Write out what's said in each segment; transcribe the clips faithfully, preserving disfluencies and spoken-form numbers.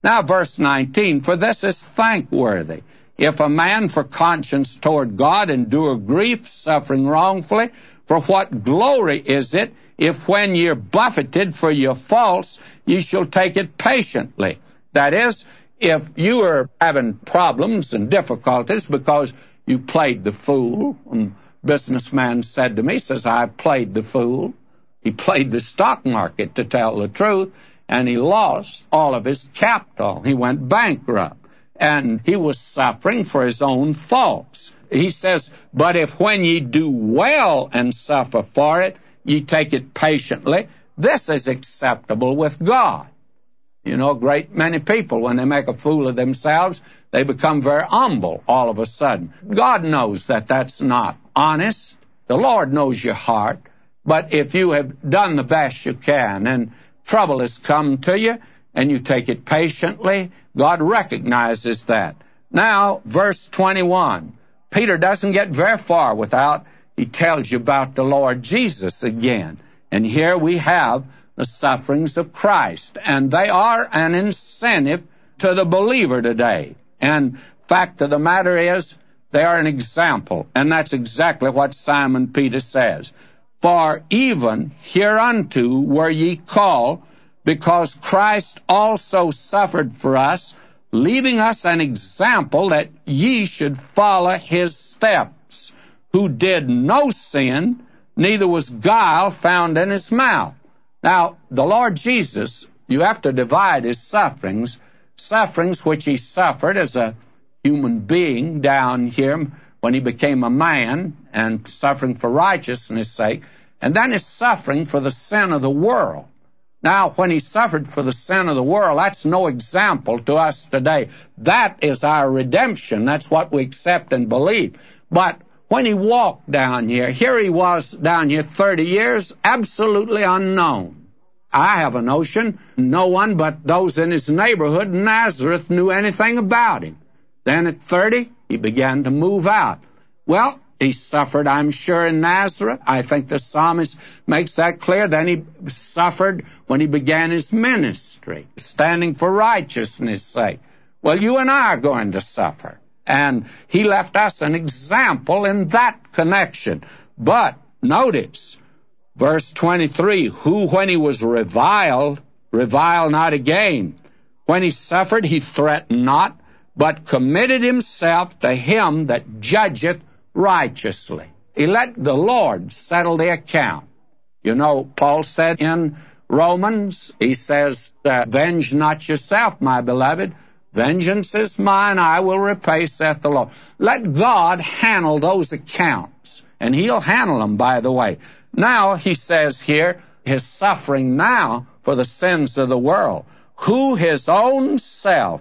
Now, verse nineteen, for this is thankworthy, if a man for conscience toward God endure grief, suffering wrongfully, for what glory is it, if when ye are buffeted for your faults, ye shall take it patiently? That is, if you are having problems and difficulties because you played the fool, and a businessman said to me, says, I played the fool. He played the stock market, to tell the truth, and he lost all of his capital. He went bankrupt, and he was suffering for his own faults. He says, but if when ye do well and suffer for it, ye take it patiently, this is acceptable with God. You know, a great many people, when they make a fool of themselves, they become very humble all of a sudden. God knows that that's not honest. The Lord knows your heart. But if you have done the best you can and trouble has come to you and you take it patiently, God recognizes that. Now, verse twenty-one, Peter doesn't get very far without he tells you about the Lord Jesus again. And here we have the sufferings of Christ, and they are an incentive to the believer today. And fact of the matter is, they are an example, and that's exactly what Simon Peter says. For even hereunto were ye called, because Christ also suffered for us, leaving us an example that ye should follow his steps, who did no sin, neither was guile found in his mouth. Now, the Lord Jesus, you have to divide his sufferings, sufferings which he suffered as a human being down here when he became a man and suffering for righteousness' sake, and then his suffering for the sin of the world. Now, when he suffered for the sin of the world, that's no example to us today. That is our redemption. That's what we accept and believe. But when he walked down here, here he was down here thirty years, absolutely unknown. I have a notion no one but those in his neighborhood, Nazareth, knew anything about him. Then at thirty, he began to move out. Well, he suffered, I'm sure, in Nazareth. I think the psalmist makes that clear. Then he suffered when he began his ministry, standing for righteousness' sake. Well, you and I are going to suffer. And he left us an example in that connection. But notice, verse twenty-three, who when he was reviled, reviled not again. When he suffered, he threatened not, but committed himself to him that judgeth righteously. He let the Lord settle the account. You know, Paul said in Romans, he says, avenge not yourself, my beloved. Vengeance is mine, I will repay, saith the Lord. Let God handle those accounts, and he'll handle them, by the way. Now, he says here, his suffering now for the sins of the world, who his own self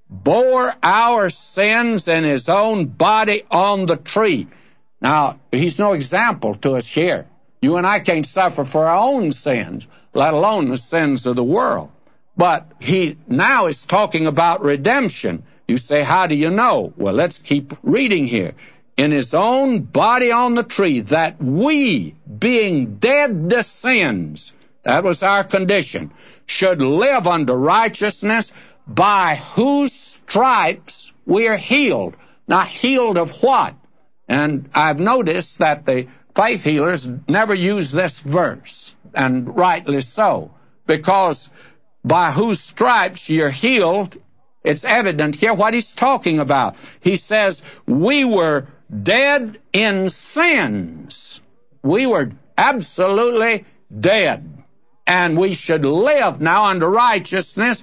bore our sins in his own body on the tree. Now, he's no example to us here. You and I can't suffer for our own sins, let alone the sins of the world. But he now is talking about redemption. You say, how do you know? Well, let's keep reading here. In his own body on the tree, that we, being dead to sins, that was our condition, should live unto righteousness, by whose stripes we are healed. Now, healed of what? And I've noticed that the faith healers never use this verse, and rightly so, because by whose stripes you're healed, it's evident here what he's talking about. He says, we were dead in sins. We were absolutely dead. And we should live now unto righteousness,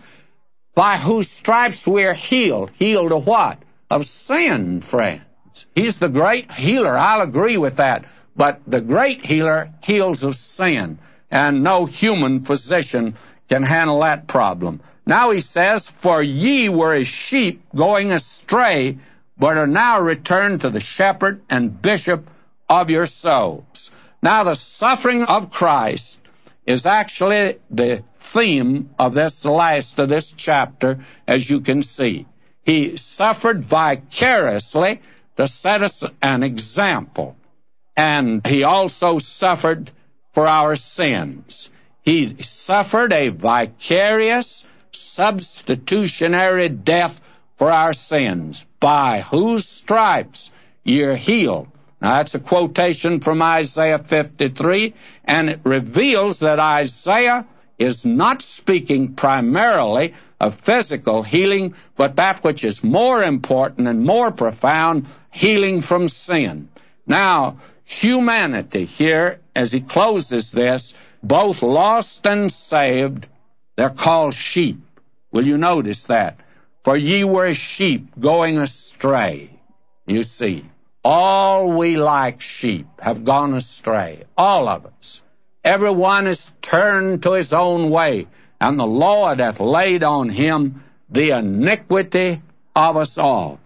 by whose stripes we're healed. Healed of what? Of sin, friends. He's the great healer. I'll agree with that. But the great healer heals of sin. And no human physician can handle that problem. Now he says, for ye were as sheep going astray, but are now returned to the shepherd and bishop of your souls. Now the suffering of Christ is actually the theme of this last of this chapter, as you can see. He suffered vicariously to set us an example. And he also suffered for our sins. He suffered a vicarious substitutionary death for our sins, by whose stripes you're healed. Now, that's a quotation from Isaiah fifty-three, and it reveals that Isaiah is not speaking primarily of physical healing, but that which is more important and more profound, healing from sin. Now, humanity here, as he closes this, both lost and saved, they're called sheep. Will you notice that? For ye were sheep going astray. You see, all we like sheep have gone astray. All of us. Everyone is turned to his own way, and the Lord hath laid on him the iniquity of us all.